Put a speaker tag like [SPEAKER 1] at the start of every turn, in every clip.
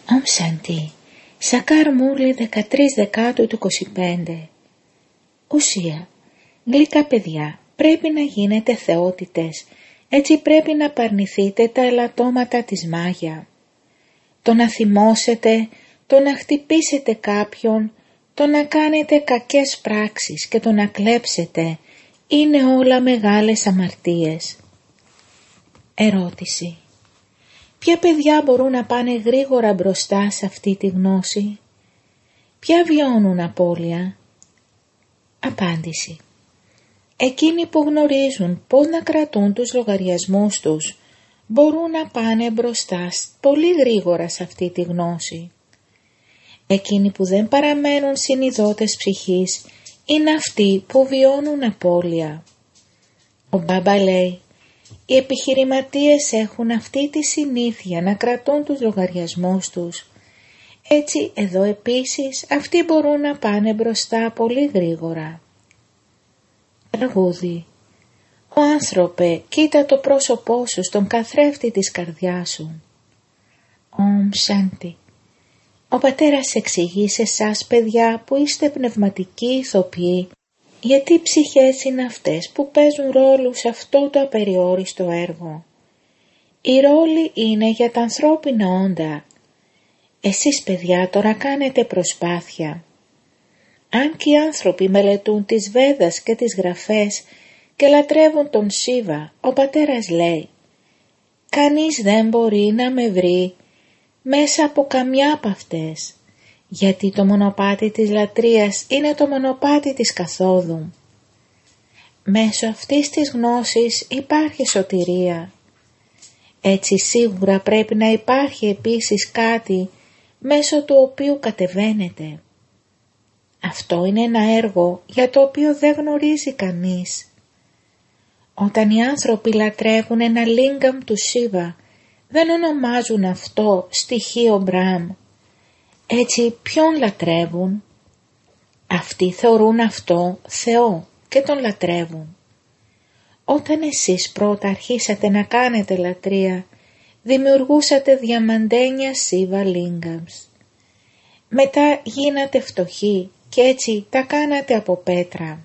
[SPEAKER 1] Ομ Σάντι, Σακάρ Μούρλι 13 Δεκάτου του 25. Ουσία, γλυκά παιδιά, πρέπει να γίνετε θεότητες, έτσι πρέπει να απαρνηθείτε τα ελαττώματα της μάγια. Το να θυμώσετε, το να χτυπήσετε κάποιον, το να κάνετε κακές πράξεις και το να κλέψετε, είναι όλα μεγάλες αμαρτίες. Ερώτηση. Ποια παιδιά μπορούν να πάνε γρήγορα μπροστά σε αυτή τη γνώση? Ποια βιώνουν απώλεια? Απάντηση. Εκείνοι που γνωρίζουν πώς να κρατούν τους λογαριασμούς τους, μπορούν να πάνε μπροστά πολύ γρήγορα σε αυτή τη γνώση. Εκείνοι που δεν παραμένουν συνειδώτες ψυχής, είναι αυτοί που βιώνουν απώλεια. Ο Μπάμπα λέει, οι επιχειρηματίες έχουν αυτή τη συνήθεια να κρατούν τους λογαριασμούς τους. Έτσι εδώ επίσης αυτοί μπορούν να πάνε μπροστά πολύ γρήγορα. Τραγούδι. Ο άνθρωπε, κοίτα το πρόσωπό σου στον καθρέφτη της καρδιάς σου. Ομ Σάντι. Ο πατέρας εξηγεί σε εσάς παιδιά που είστε πνευματικοί ηθοποιοί, γιατί οι ψυχές είναι αυτές που παίζουν ρόλου σε αυτό το απεριόριστο έργο. Η ρόλη είναι για τα ανθρώπινα όντα. Εσείς παιδιά τώρα κάνετε προσπάθεια. Αν και οι άνθρωποι μελετούν τις Βέδας και τις γραφές και λατρεύουν τον Σίβα, ο πατέρας λέει, κανείς δεν μπορεί να με βρει μέσα από καμιά από αυτές, γιατί το μονοπάτι της λατρείας είναι το μονοπάτι της καθόδου. Μέσω αυτής της γνώσης υπάρχει σωτηρία. Έτσι σίγουρα πρέπει να υπάρχει επίσης κάτι μέσω του οποίου κατεβαίνετε. Αυτό είναι ένα έργο για το οποίο δεν γνωρίζει κανείς. Όταν οι άνθρωποι λατρεύουν ένα λίγκαμ του Σίβα, δεν ονομάζουν αυτό στοιχείο Μπραμ. Έτσι ποιον λατρεύουν? Αυτοί θεωρούν αυτό Θεό και τον λατρεύουν. Όταν εσείς πρώτα αρχίσατε να κάνετε λατρεία, δημιουργούσατε διαμαντένια Σίβα λίγκαμς. Μετά γίνατε φτωχοί και έτσι τα κάνατε από πέτρα.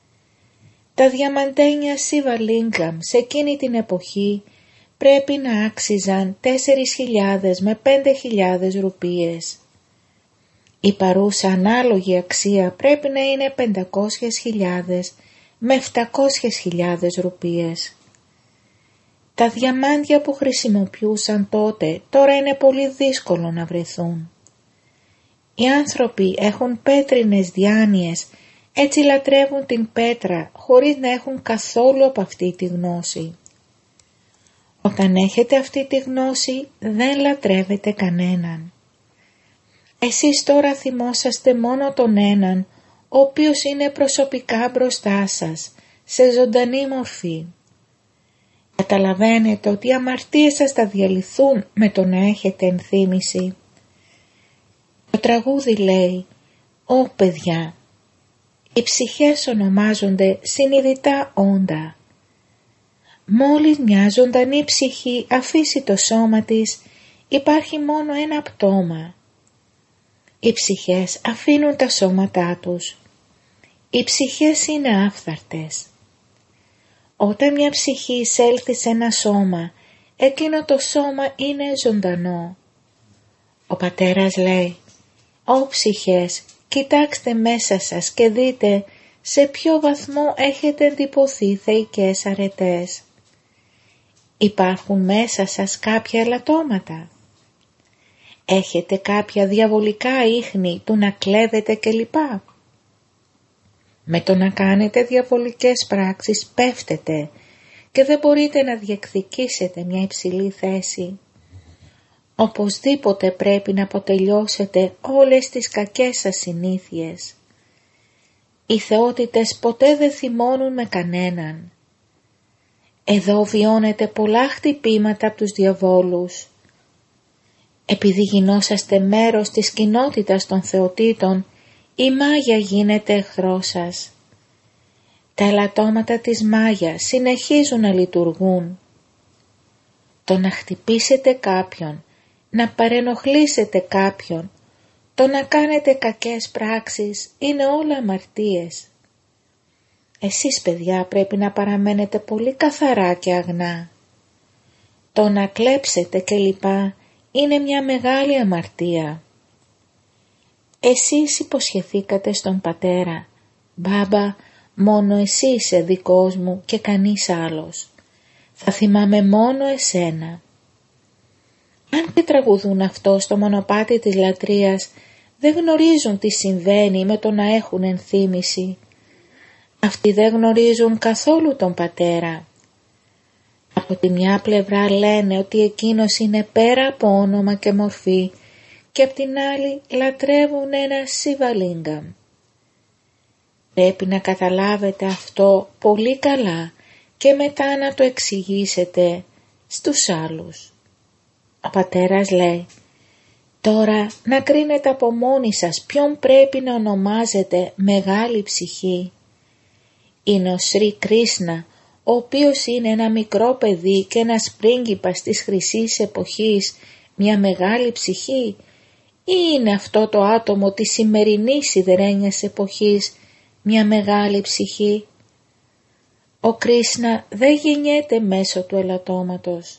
[SPEAKER 1] Τα διαμαντένια Σίβα λίγκαμ σε εκείνη την εποχή πρέπει να άξιζαν 4.000 με 5.000 ρουπίες. Η παρούσα ανάλογη αξία πρέπει να είναι 500.000 με 700.000 ρουπίες. Τα διαμάντια που χρησιμοποιούσαν τότε τώρα είναι πολύ δύσκολο να βρεθούν. Οι άνθρωποι έχουν πέτρινες διάνοιες, έτσι λατρεύουν την πέτρα χωρίς να έχουν καθόλου από αυτή τη γνώση. Όταν έχετε αυτή τη γνώση δεν λατρεύετε κανέναν. Εσείς τώρα θυμόσαστε μόνο τον έναν, ο οποίος είναι προσωπικά μπροστά σας, σε ζωντανή μορφή. Καταλαβαίνετε ότι οι αμαρτίες σας θα διαλυθούν με το να έχετε ενθύμηση. Το τραγούδι λέει, «Ω παιδιά, οι ψυχές ονομάζονται συνειδητά όντα. Μόλις μια ζωντανή ψυχή αφήσει το σώμα της, υπάρχει μόνο ένα πτώμα. Οι ψυχές αφήνουν τα σώματά τους. Οι ψυχές είναι άφθαρτες. Όταν μια ψυχή εισέλθει σε ένα σώμα, εκείνο το σώμα είναι ζωντανό. Ο πατέρας λέει, «Ω ψυχές, κοιτάξτε μέσα σας και δείτε σε ποιο βαθμό έχετε εντυπωθεί θεϊκές αρετές. Υπάρχουν μέσα σας κάποια ελαττώματα. Έχετε κάποια διαβολικά ίχνη του να κλέβετε κλπ. Με το να κάνετε διαβολικές πράξεις πέφτετε και δεν μπορείτε να διεκδικήσετε μια υψηλή θέση. Οπωσδήποτε πρέπει να αποτελειώσετε όλες τις κακές σας συνήθειες. Οι θεότητες ποτέ δεν θυμώνουν με κανέναν. Εδώ βιώνετε πολλά χτυπήματα από τους διαβόλους. Επειδή γινόσαστε μέρος της κοινότητας των θεοτήτων, η μάγια γίνεται εχθρός σας. Τα ελαττώματα της μάγιας συνεχίζουν να λειτουργούν. Το να χτυπήσετε κάποιον να παρενοχλήσετε κάποιον, το να κάνετε κακές πράξεις είναι όλα αμαρτίες. Εσείς παιδιά πρέπει να παραμένετε πολύ καθαρά και αγνά. Το να κλέψετε κλπ. Είναι μια μεγάλη αμαρτία. Εσείς υποσχεθήκατε στον πατέρα, «Μπάμπα, μόνο εσύ είσαι δικός μου και κανείς άλλος. Θα θυμάμαι μόνο εσένα». Αν και τραγουδούν αυτό στο μονοπάτι της λατρείας, δεν γνωρίζουν τι συμβαίνει με το να έχουν ενθύμηση. Αυτοί δεν γνωρίζουν καθόλου τον πατέρα. Από τη μια πλευρά λένε ότι εκείνος είναι πέρα από όνομα και μορφή και από την άλλη λατρεύουν ένα Σιβαλίνγκαμ. Πρέπει να καταλάβετε αυτό πολύ καλά και μετά να το εξηγήσετε στους άλλους. Ο πατέρας λέει, τώρα να κρίνετε από μόνοι σας ποιον πρέπει να ονομάζετε μεγάλη ψυχή. Είναι ο Σρι Κρίσνα, ο οποίος είναι ένα μικρό παιδί και ένας πρίγκιπας της χρυσής εποχής, μια μεγάλη ψυχή, ή είναι αυτό το άτομο της σημερινής σιδερένιας εποχής, μια μεγάλη ψυχή? Ο Κρίσνα δεν γεννιέται μέσω του ελαττώματος.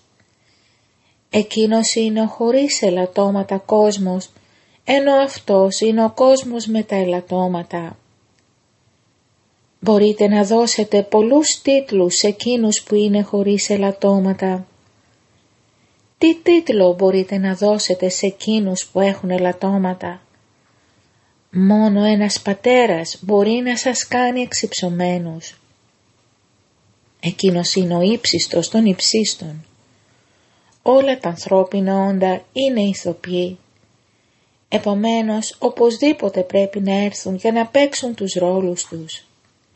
[SPEAKER 1] Εκείνος είναι ο χωρίς ελαττώματα κόσμος, ενώ αυτός είναι ο κόσμος με τα ελαττώματα. Μπορείτε να δώσετε πολλούς τίτλους σε εκείνους που είναι χωρίς ελαττώματα. Τι τίτλο μπορείτε να δώσετε σε εκείνους που έχουν ελαττώματα? Μόνο ένας πατέρας μπορεί να σας κάνει εξυψωμένους. Εκείνος είναι ο ύψιστος των υψίστων. Όλα τα ανθρώπινα όντα είναι ηθοποιοί. Επομένως, οπωσδήποτε πρέπει να έρθουν για να παίξουν τους ρόλους τους.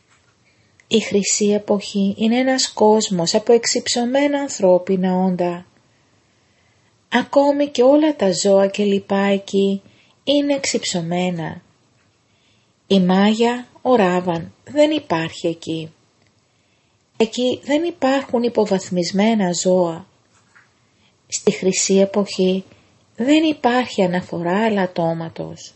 [SPEAKER 1] Η χρυσή εποχή είναι ένας κόσμος από εξυψωμένα ανθρώπινα όντα. Ακόμη και όλα τα ζώα και λοιπά εκεί είναι εξυψωμένα. Η Μάγια, ο Ράβαν, δεν υπάρχει εκεί. Εκεί δεν υπάρχουν υποβαθμισμένα ζώα. Στη χρυσή εποχή δεν υπάρχει αναφορά ελαττώματος.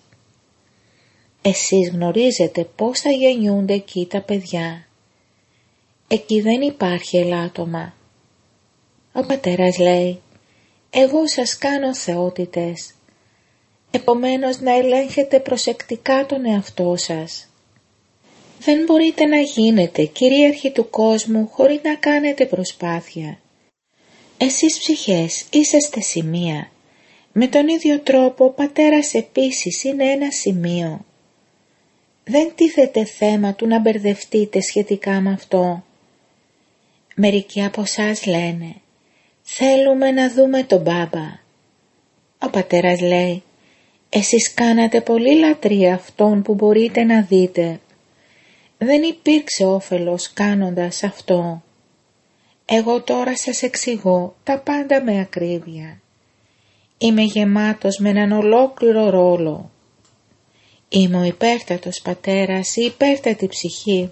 [SPEAKER 1] Εσείς γνωρίζετε πώς θα γεννιούνται εκεί τα παιδιά. Εκεί δεν υπάρχει ελάττωμα. Ο πατέρας λέει, εγώ σας κάνω θεότητες. Επομένως να ελέγχετε προσεκτικά τον εαυτό σας. Δεν μπορείτε να γίνετε κυρίαρχοι του κόσμου χωρίς να κάνετε προσπάθεια. Εσείς ψυχές είσαστε σημεία. Με τον ίδιο τρόπο ο πατέρας επίσης είναι ένα σημείο. Δεν τίθεται θέμα του να μπερδευτείτε σχετικά με αυτό. Μερικοί από εσάς λένε, θέλουμε να δούμε τον Μπάμπα. Ο πατέρας λέει, εσείς κάνατε πολύ λατρεία αυτόν που μπορείτε να δείτε. Δεν υπήρξε όφελος κάνοντας αυτό. Εγώ τώρα σας εξηγώ τα πάντα με ακρίβεια. Είμαι γεμάτος με έναν ολόκληρο ρόλο. Είμαι ο υπέρτατος πατέρας, η υπέρτατη ψυχή.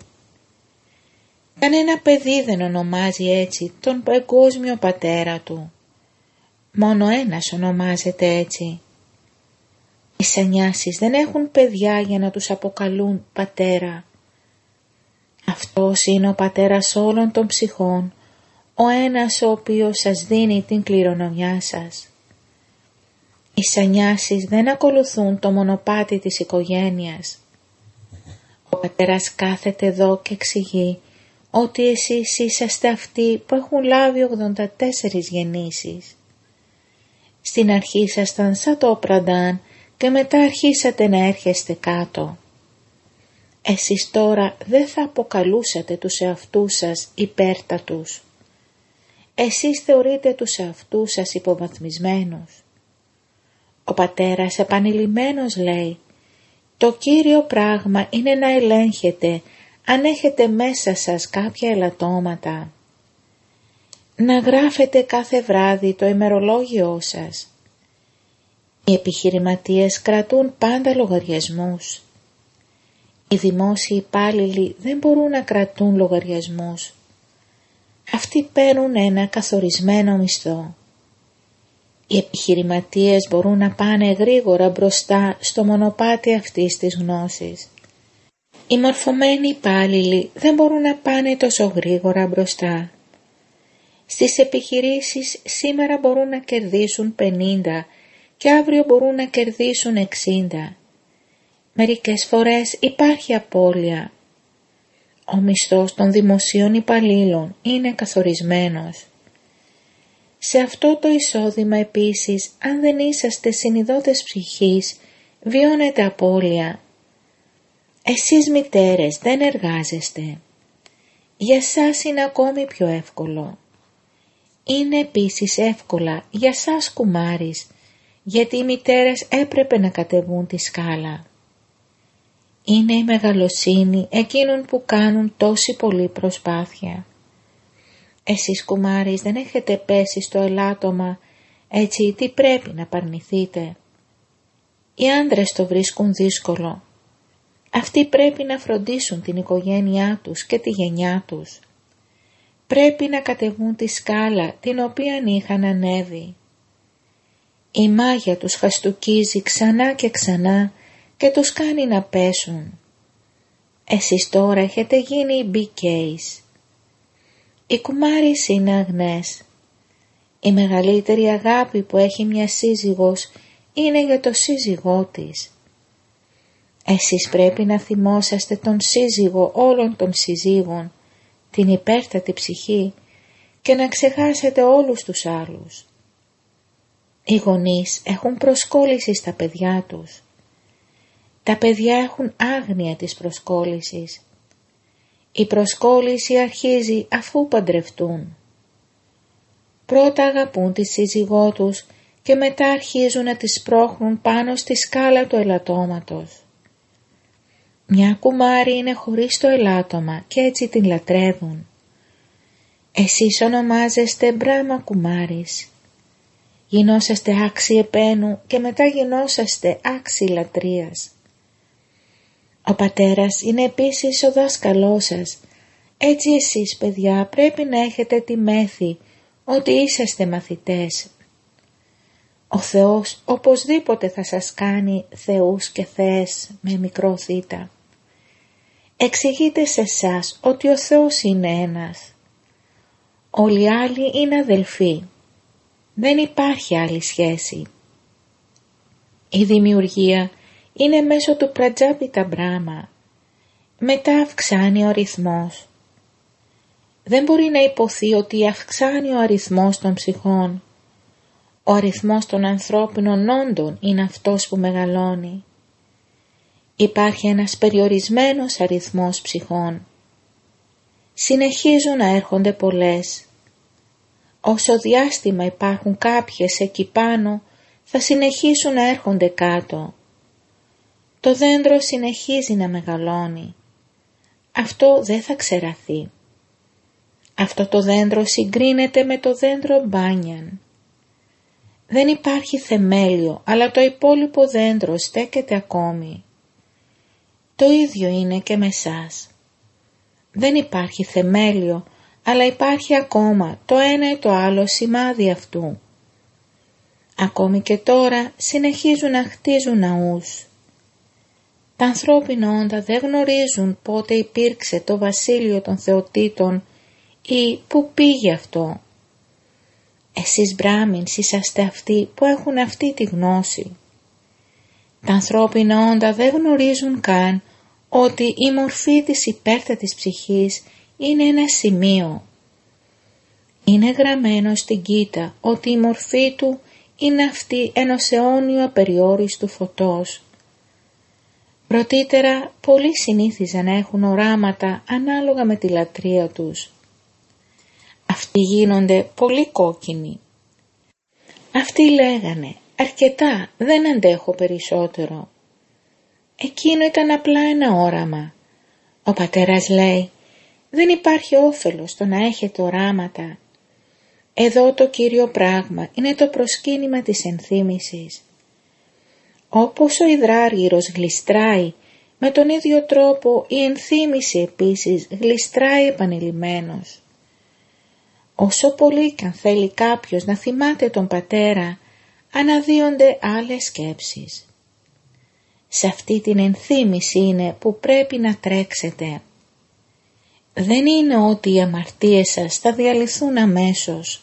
[SPEAKER 1] Κανένα παιδί δεν ονομάζει έτσι τον παγκόσμιο πατέρα του. Μόνο ένας ονομάζεται έτσι. Οι σανιάσεις δεν έχουν παιδιά για να τους αποκαλούν πατέρα. Αυτός είναι ο πατέρας όλων των ψυχών, ο ένας ο οποίος σας δίνει την κληρονομιά σας. Οι σανιάσεις δεν ακολουθούν το μονοπάτι της οικογένειας. Ο πατέρας κάθεται εδώ και εξηγεί ότι εσείς είσαστε αυτοί που έχουν λάβει 84 γεννήσεις. Στην αρχή ήσασταν σαν το Πραντάν και μετά αρχίσατε να έρχεστε κάτω. Εσείς τώρα δεν θα αποκαλούσατε τους εαυτούς σας υπέρτατους. Εσείς θεωρείτε τους εαυτούς σας υποβαθμισμένους. Ο πατέρας επανειλημμένος λέει, το κύριο πράγμα είναι να ελέγχετε αν έχετε μέσα σας κάποια ελαττώματα. Να γράφετε κάθε βράδυ το ημερολόγιό σας. Οι επιχειρηματίες κρατούν πάντα λογαριασμούς. Οι δημόσιοι υπάλληλοι δεν μπορούν να κρατούν λογαριασμούς. Αυτοί παίρνουν ένα καθορισμένο μισθό. Οι επιχειρηματίες μπορούν να πάνε γρήγορα μπροστά στο μονοπάτι αυτής της γνώσης. Οι μορφωμένοι υπάλληλοι δεν μπορούν να πάνε τόσο γρήγορα μπροστά. Στις επιχειρήσεις σήμερα μπορούν να κερδίσουν 50 και αύριο μπορούν να κερδίσουν 60. Μερικές φορές υπάρχει απώλεια. Ο μισθός των δημοσίων υπαλλήλων είναι καθορισμένος. Σε αυτό το εισόδημα επίσης, αν δεν είσαστε συνειδότες ψυχής, βιώνετε απώλεια. Εσείς μητέρες δεν εργάζεστε. Για σας είναι ακόμη πιο εύκολο. Είναι επίσης εύκολα για σας κουμάρις, γιατί οι μητέρες έπρεπε να κατεβούν τη σκάλα. Είναι η μεγαλοσύνη εκείνων που κάνουν τόση πολλή προσπάθεια. Εσείς κουμάρις δεν έχετε πέσει στο ελάττωμα, έτσι τι πρέπει να παρνηθείτε. Οι άντρες το βρίσκουν δύσκολο. Αυτοί πρέπει να φροντίσουν την οικογένειά τους και τη γενιά τους. Πρέπει να κατεβούν τη σκάλα την οποία είχαν ανέβει. Η μάγια τους χαστουκίζει ξανά και ξανά και τους κάνει να πέσουν. Εσείς τώρα έχετε γίνει οι BKs. Οι κουμάρις είναι αγνές. Η μεγαλύτερη αγάπη που έχει μια σύζυγος είναι για το σύζυγό της. Εσείς πρέπει να θυμόσαστε τον σύζυγο όλων των συζύγων, την υπέρτατη ψυχή, και να ξεχάσετε όλους τους άλλους. Οι γονείς έχουν προσκόλληση στα παιδιά τους. Τα παιδιά έχουν άγνοια της προσκόλλησης. Η προσκόλληση αρχίζει αφού παντρευτούν. Πρώτα αγαπούν τη σύζυγό τους και μετά αρχίζουν να τις σπρώχνουν πάνω στη σκάλα του ελαττώματος. Μια κουμάρη είναι χωρίς το ελάττωμα και έτσι την λατρεύουν. Εσείς ονομάζεστε Μπράμα κουμάρης. Γινόσαστε άξιοι επένου και μετά γινόσαστε άξιοι λατρείας. Ο πατέρας είναι επίσης ο δάσκαλός σας. Έτσι εσείς παιδιά πρέπει να έχετε τη μέθη ότι είσαστε μαθητές. Ο Θεός οπωσδήποτε θα σας κάνει θεούς και θεές με μικρό θήτα. Εξηγείτε σε εσάς ότι ο Θεός είναι ένας. Όλοι οι άλλοι είναι αδελφοί. Δεν υπάρχει άλλη σχέση. Η δημιουργία είναι μέσω του Πρατζάπιτα Μπράμα. Μετά αυξάνει ο αριθμός. Δεν μπορεί να υποθεί ότι αυξάνει ο αριθμός των ψυχών. Ο αριθμός των ανθρώπινων όντων είναι αυτός που μεγαλώνει. Υπάρχει ένας περιορισμένος αριθμός ψυχών. Συνεχίζουν να έρχονται πολλές. Όσο διάστημα υπάρχουν κάποιες εκεί πάνω, θα συνεχίσουν να έρχονται κάτω. Το δέντρο συνεχίζει να μεγαλώνει. Αυτό δεν θα ξεραθεί. Αυτό το δέντρο συγκρίνεται με το δέντρο μπάνιαν. Δεν υπάρχει θεμέλιο, αλλά το υπόλοιπο δέντρο στέκεται ακόμη. Το ίδιο είναι και με εσάς. Δεν υπάρχει θεμέλιο, αλλά υπάρχει ακόμα το ένα ή το άλλο σημάδι αυτού. Ακόμη και τώρα συνεχίζουν να χτίζουν ναούς. Τα ανθρώπινα όντα δεν γνωρίζουν πότε υπήρξε το βασίλειο των θεοτήτων ή πού πήγε αυτό. Εσείς Μπράμινς είσαστε αυτοί που έχουν αυτή τη γνώση. Τα ανθρώπινα όντα δεν γνωρίζουν καν ότι η μορφή της υπέρτατης ψυχής είναι ένα σημείο. Είναι γραμμένο στην Γκίτα ότι η μορφή του είναι αυτή ενός αιώνιου απεριόριστου φωτός. Πρωτήτερα πολλοί συνήθιζαν να έχουν οράματα ανάλογα με τη λατρεία τους. Αυτοί γίνονται πολύ κόκκινοι. Αυτοί λέγανε «Αρκετά, δεν αντέχω περισσότερο». Εκείνο ήταν απλά ένα όραμα. Ο πατέρας λέει «Δεν υπάρχει όφελος στο να έχετε οράματα. Εδώ το κύριο πράγμα είναι το προσκύνημα της ενθύμησης. Όπως ο υδράργυρος γλιστράει, με τον ίδιο τρόπο η ενθύμηση επίσης γλιστράει επανειλημμένος. Όσο πολύ κι αν θέλει κάποιος να θυμάται τον πατέρα, αναδύονται άλλες σκέψεις. Σε αυτή την ενθύμηση είναι που πρέπει να τρέξετε. Δεν είναι ότι οι αμαρτίες σας θα διαλυθούν αμέσως.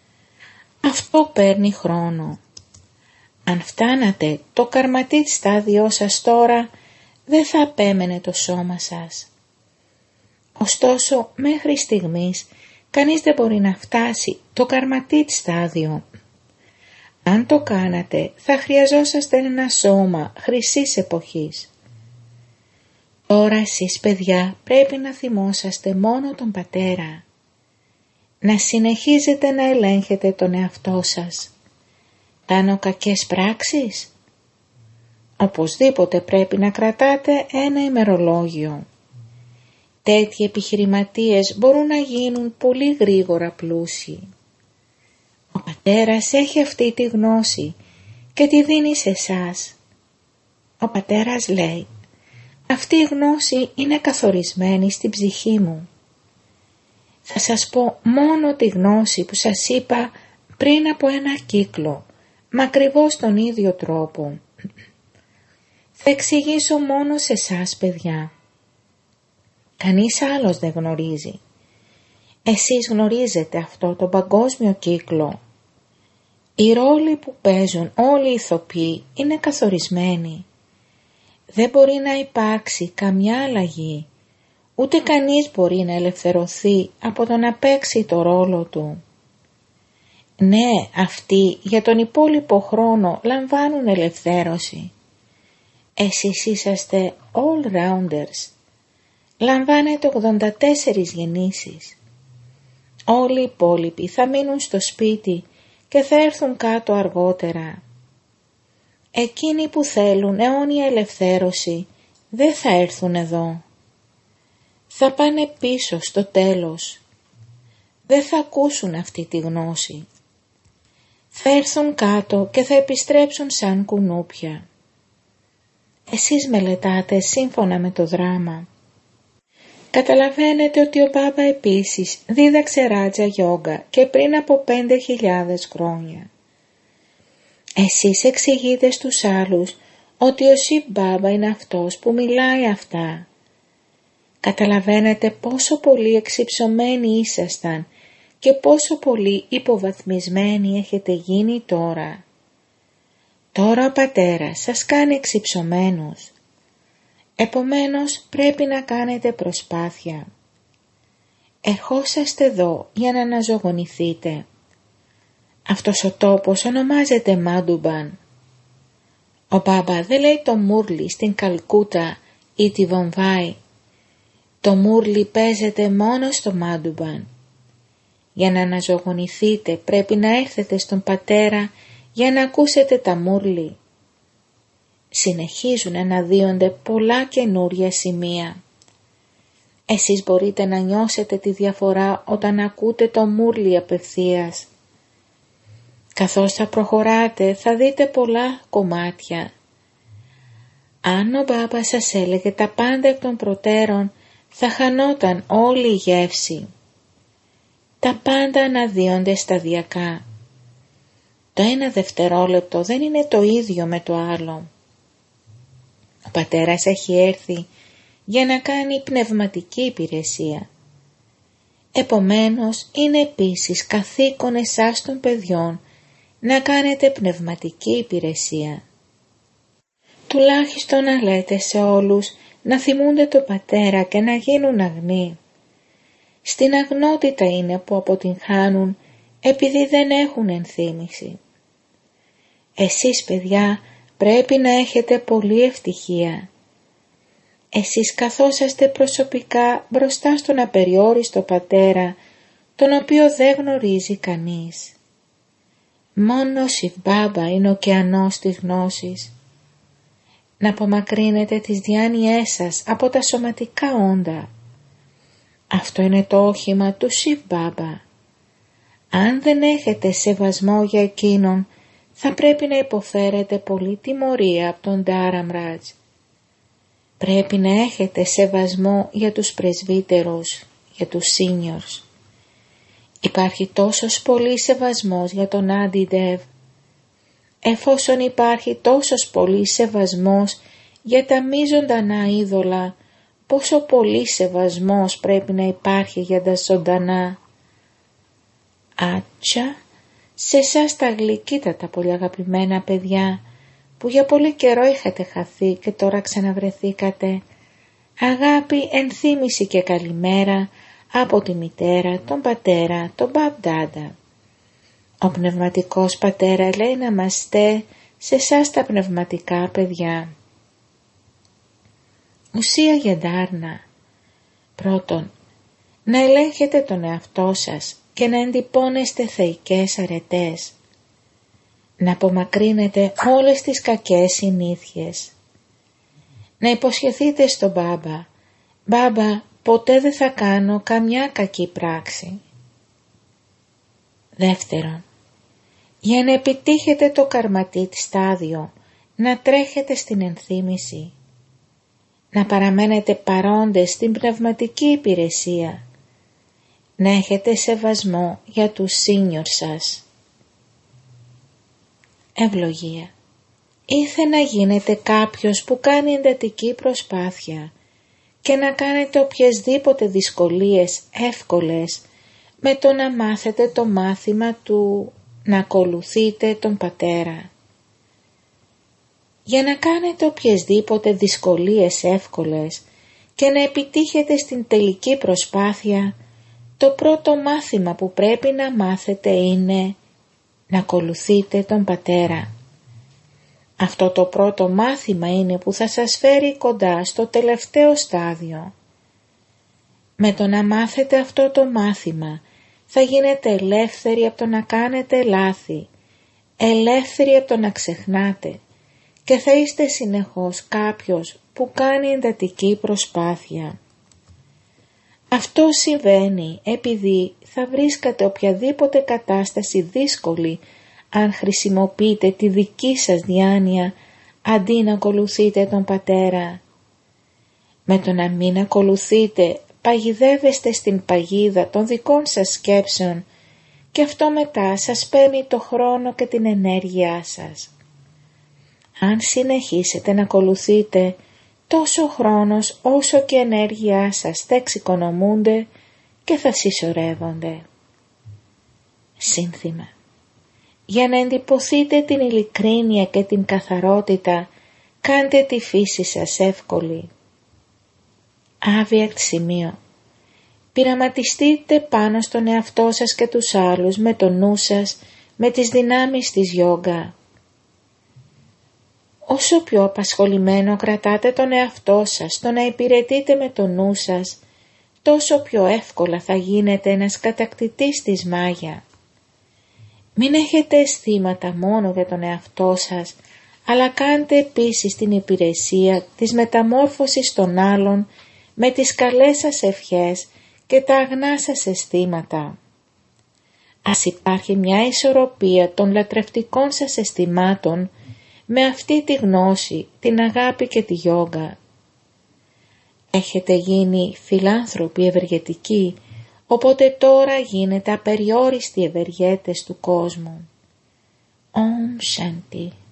[SPEAKER 1] Αυτό παίρνει χρόνο. Αν φτάνατε το καρματίτ στάδιό σας τώρα, δεν θα απέμενε το σώμα σας. Ωστόσο, μέχρι στιγμής, κανείς δεν μπορεί να φτάσει το καρματίτ στάδιο. Αν το κάνατε, θα χρειαζόσαστε ένα σώμα χρυσής εποχής. Τώρα εσείς, παιδιά, πρέπει να θυμόσαστε μόνο τον Πατέρα. Να συνεχίζετε να ελέγχετε τον εαυτό σας. Κάνω κακές πράξεις? Οπωσδήποτε πρέπει να κρατάτε ένα ημερολόγιο. Τέτοιοι επιχειρηματίες μπορούν να γίνουν πολύ γρήγορα πλούσιοι. Ο Πατέρας έχει αυτή τη γνώση και τη δίνει σε εσάς. Ο Πατέρας λέει, αυτή η γνώση είναι καθορισμένη στην ψυχή μου. Θα σας πω μόνο τη γνώση που σας είπα πριν από ένα κύκλο, μα ακριβώς τον ίδιο τρόπο. Θα εξηγήσω μόνο σε εσάς, παιδιά. Κανείς άλλος δεν γνωρίζει. Εσείς γνωρίζετε αυτό το παγκόσμιο κύκλο. Οι ρόλοι που παίζουν όλοι οι ηθοποιοί είναι καθορισμένοι. Δεν μπορεί να υπάρξει καμιά αλλαγή, ούτε κανείς μπορεί να ελευθερωθεί από το να παίξει το ρόλο του. Ναι, αυτοί για τον υπόλοιπο χρόνο λαμβάνουν ελευθέρωση. Εσείς είσαστε all-rounders. Λαμβάνετε 84 γεννήσεις. Όλοι οι υπόλοιποι θα μείνουν στο σπίτι και θα έρθουν κάτω αργότερα. Εκείνοι που θέλουν αιώνια ελευθέρωση δεν θα έρθουν εδώ. Θα πάνε πίσω στο τέλος. Δεν θα ακούσουν αυτή τη γνώση. Θα έρθουν κάτω και θα επιστρέψουν σαν κουνούπια. Εσείς μελετάτε σύμφωνα με το δράμα. Καταλαβαίνετε ότι ο Μπάμπα επίσης δίδαξε ράτζα γιόγκα και πριν από 5.000 χρόνια. Εσείς εξηγείτε στους άλλους ότι ο Σιβ Μπάμπα είναι αυτός που μιλάει αυτά. Καταλαβαίνετε πόσο πολύ εξυψωμένοι ήσασταν και πόσο πολύ υποβαθμισμένοι έχετε γίνει τώρα. Τώρα ο Πατέρας σας κάνει εξυψωμένους. Επομένως πρέπει να κάνετε προσπάθεια. Ερχόσαστε εδώ για να αναζωογονηθείτε. Αυτός ο τόπος ονομάζεται Μάντουμπαν. Ο Μπάμπα δεν λέει το Μούρλι στην Καλκούτα ή τη Βομβάη. Το Μούρλι παίζεται μόνο στο Μάντουμπαν. Για να αναζωογονηθείτε πρέπει να έρθετε στον Πατέρα για να ακούσετε τα Μούρλι. Συνεχίζουν να αναδύονται πολλά καινούρια σημεία. Εσείς μπορείτε να νιώσετε τη διαφορά όταν ακούτε το Μούρλι απευθείας. Καθώς θα προχωράτε θα δείτε πολλά κομμάτια. Αν ο Μπάμπα σας έλεγε τα πάντα εκ των προτέρων, θα χανόταν όλη η γεύση. Τα πάντα αναδύονται σταδιακά. Το ένα δευτερόλεπτο δεν είναι το ίδιο με το άλλο. Ο Πατέρας έχει έρθει για να κάνει πνευματική υπηρεσία. Επομένως είναι επίσης καθήκον εσάς των παιδιών να κάνετε πνευματική υπηρεσία. Τουλάχιστον να λέτε σε όλους να θυμούνται τον Πατέρα και να γίνουν αγνοί. Στην αγνότητα είναι που αποτυγχάνουν επειδή δεν έχουν ενθύμηση. Εσείς, παιδιά, πρέπει να έχετε πολλή ευτυχία. Εσείς καθόσαστε προσωπικά μπροστά στον απεριόριστο Πατέρα, τον οποίο δεν γνωρίζει κανείς. Μόνο ο Σιβ Μπάμπα είναι ο ωκεανός της γνώσης. Να απομακρύνετε τις διάνοιές σας από τα σωματικά όντα. Αυτό είναι το όχημα του Σιβ Μπάμπα. Αν δεν έχετε σεβασμό για εκείνον, θα πρέπει να υποφέρετε πολύ τιμωρία από τον Ντάραμράτζ. Πρέπει να έχετε σεβασμό για τους πρεσβύτερους, για τους seniors. Υπάρχει τόσος πολύ σεβασμός για τον Άντι Ντεβ. εφόσον υπάρχει τόσος πολύ σεβασμός για τα μη ζωντανά είδωλα, πόσο πολύ σεβασμός πρέπει να υπάρχει για τα ζωντανά. Άτσα, σε εσάς τα γλυκύτατα πολύ αγαπημένα παιδιά, που για πολύ καιρό είχατε χαθεί και τώρα ξαναβρεθήκατε, αγάπη, ενθύμηση και καλημέρα από τη μητέρα, τον πατέρα, τον μπαμπ-ντάντα. Ο πνευματικός πατέρα λέει να είμαστε σε εσάς τα πνευματικά παιδιά. Ουσία για ντάρνα. Πρώτον, να ελέγχετε τον εαυτό σας και να εντυπώνεστε θεϊκές αρετές. Να απομακρύνετε όλες τις κακές συνήθειες. Να υποσχεθείτε στον μπάμπα, «Μπάμπα, ποτέ δεν θα κάνω καμιά κακή πράξη». Δεύτερον, για να επιτύχετε το καρματίτ στάδιο, να τρέχετε στην ενθύμηση. Να παραμένετε παρόντες στην πνευματική υπηρεσία. Να έχετε σεβασμό για τους senior σας. Ευλογία. Ήθε να γίνετε κάποιος που κάνει εντατική προσπάθεια και να κάνετε οποιασδήποτε δυσκολίες εύκολες με το να μάθετε το μάθημα του να ακολουθείτε τον πατέρα. Για να κάνετε οποιασδήποτε δυσκολίες εύκολες και να επιτύχετε στην τελική προσπάθεια, το πρώτο μάθημα που πρέπει να μάθετε είναι να ακολουθείτε τον πατέρα. Αυτό το πρώτο μάθημα είναι που θα σας φέρει κοντά στο τελευταίο στάδιο. Με το να μάθετε αυτό το μάθημα θα γίνετε ελεύθεροι από το να κάνετε λάθη, ελεύθεροι από το να ξεχνάτε και θα είστε συνεχώς κάποιος που κάνει εντατική προσπάθεια. Αυτό συμβαίνει επειδή θα βρίσκατε οποιαδήποτε κατάσταση δύσκολη αν χρησιμοποιείτε τη δική σας διάνοια αντί να ακολουθείτε τον πατέρα. Με το να μην ακολουθείτε παγιδεύεστε στην παγίδα των δικών σας σκέψεων και αυτό μετά σας παίρνει το χρόνο και την ενέργειά σας. Αν συνεχίσετε να ακολουθείτε, τόσο χρόνος όσο και ενέργειά σας θα εξοικονομούνται και θα συσσωρεύονται. Σύνθημα. Για να εντυπωθείτε την ειλικρίνεια και την καθαρότητα, κάντε τη φύση σας εύκολη. Άβιακτ σημείο. Πειραματιστείτε πάνω στον εαυτό σας και τους άλλους με το νου σας, με τις δυνάμεις της γιόγκα. Όσο πιο απασχολημένο κρατάτε τον εαυτό σας, το να υπηρετείτε με το νου σας, τόσο πιο εύκολα θα γίνετε ένας κατακτητής της μάγια. Μην έχετε αισθήματα μόνο για τον εαυτό σας, αλλά κάντε επίσης την υπηρεσία της μεταμόρφωσης των άλλων με τις καλές σας ευχές και τα αγνά σας αισθήματα. Ας υπάρχει μια ισορροπία των λατρευτικών σας αισθημάτων με αυτή τη γνώση, την αγάπη και τη γιόγκα. Έχετε γίνει φιλάνθρωποι ευεργετικοί, οπότε τώρα γίνετε απεριόριστοι ευεργέτες του κόσμου. Om Shanti.